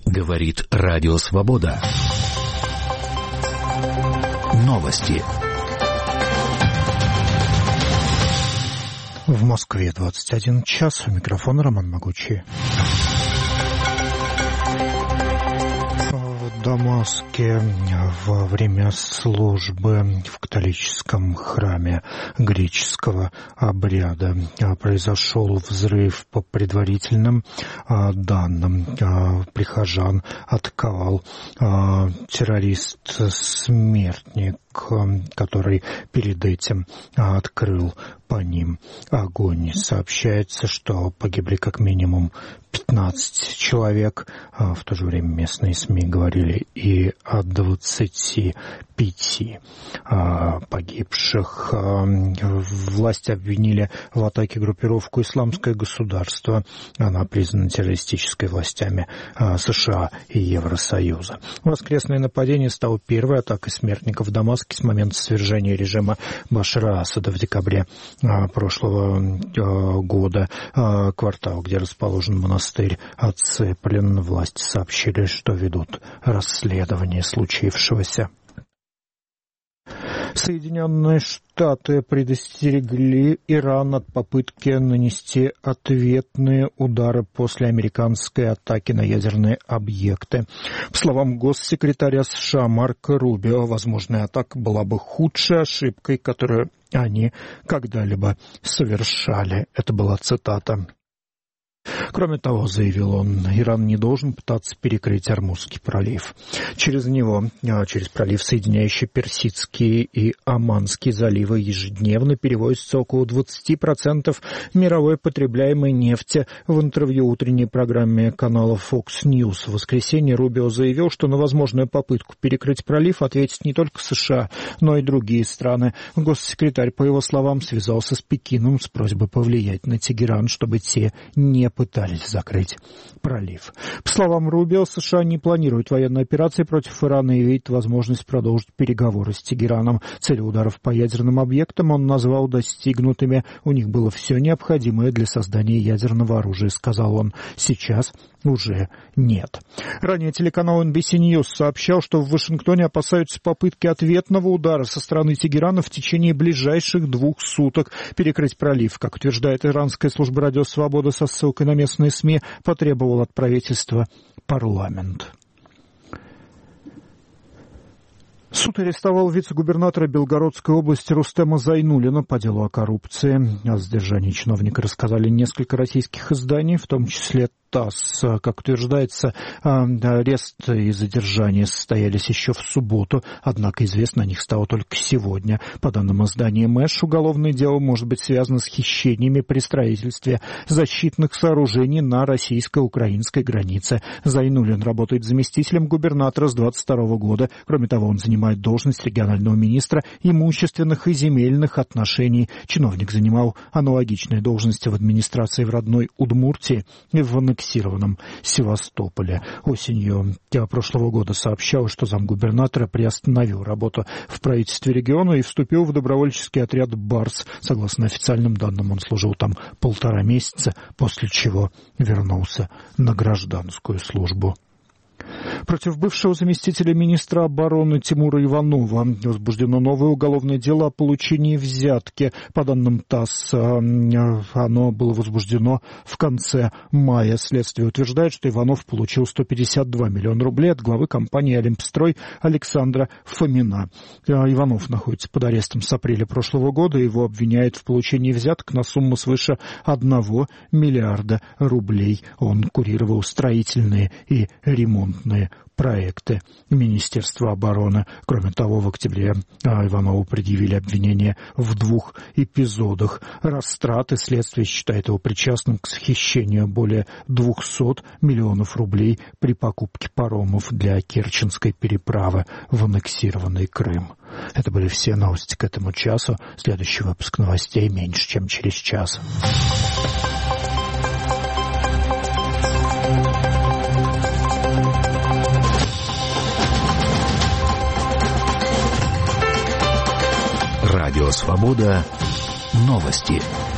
Говорит Радио Свобода. Новости. В Москве 21 час. У микрофона Роман Могучий. В Дамаске во время службы в католическом храме греческого обряда произошел взрыв. По предварительным данным, прихожан атаковал террорист-смертник, который перед этим открыл по ним огонь. Сообщается, что погибли как минимум 15 человек. В то же время местные СМИ говорили и о 25 погибших. Власти обвинили в атаке группировку «Исламское государство». Она признана террористической властями США и Евросоюза. Воскресное нападение стало первой атакой смертников в Дамаске с момента свержения режима Башара Асада в декабре прошлого года. Квартал, где расположен монастырь, оцеплен. Власти сообщили, что ведут расследование случившегося. Соединенные Штаты предостерегли Иран от попытки нанести ответные удары после американской атаки на ядерные объекты. По словам госсекретаря США Марко Рубио, возможная атака была бы худшей ошибкой, которую они когда-либо совершали. Это была цитата. Кроме того, заявил он, Иран не должен пытаться перекрыть Ормузский пролив. Через него, через пролив, соединяющий Персидские и Оманские заливы, ежедневно перевозится около 20% мировой потребляемой нефти. В интервью утренней программе канала Fox News в воскресенье Рубио заявил, что на возможную попытку перекрыть пролив ответят не только США, но и другие страны. Госсекретарь, по его словам, связался с Пекином с просьбой повлиять на Тегеран, чтобы те не пытались закрыть пролив. По словам Рубио, США не планируют военной операции против Ирана и видят возможность продолжить переговоры с Тегераном. Цели ударов по ядерным объектам он назвал достигнутыми. У них было все необходимое для создания ядерного оружия, сказал он. Сейчас уже нет. Ранее телеканал NBC News сообщал, что в Вашингтоне опасаются попытки ответного удара со стороны Тегерана в течение ближайших 2 суток. Перекрыть пролив, как утверждает иранская служба «Радио Свобода» со ссылкой на местные СМИ, потребовал от правительства парламент. Суд арестовал вице-губернатора Белгородской области Рустема Зайнуллина по делу о коррупции. О задержании чиновника рассказали несколько российских изданий, в том числе ТАСС. Как утверждается, арест и задержание состоялись еще в субботу, однако известно о них стало только сегодня. По данным издания МЭШ, уголовное дело может быть связано с хищениями при строительстве защитных сооружений на российско-украинской границе. Зайнуллин работает заместителем губернатора с 2022 года. Кроме того, он занимает должность регионального министра имущественных и земельных отношений. Чиновник занимал аналогичные должности в администрации в родной Удмуртии и в аннексированном Севастополе. Осенью прошлого года сообщалось, что замгубернатора приостановил работу в правительстве региона и вступил в добровольческий отряд «Барс». Согласно официальным данным, он служил там 1,5 месяца, после чего вернулся на гражданскую службу. Против бывшего заместителя министра обороны Тимура Иванова возбуждено новое уголовное дело о получении взятки. По данным ТАСС, оно было возбуждено в конце мая. Следствие утверждает, что Иванов получил 152 миллиона рублей от главы компании «Олимпстрой» Александра Фомина. Иванов находится под арестом с апреля прошлого года. Его обвиняют в получении взяток на сумму свыше 1 миллиарда рублей. Он курировал строительные и ремонтные проекты Министерства обороны. Кроме того, в октябре Иванову предъявили обвинение в 2 эпизодах растраты. Следствие считает его причастным к хищению более 200 миллионов рублей при покупке паромов для Керченской переправы в аннексированный Крым. Это были все новости к этому часу. Следующий выпуск новостей меньше, чем через час. Радио Свобода. Новости.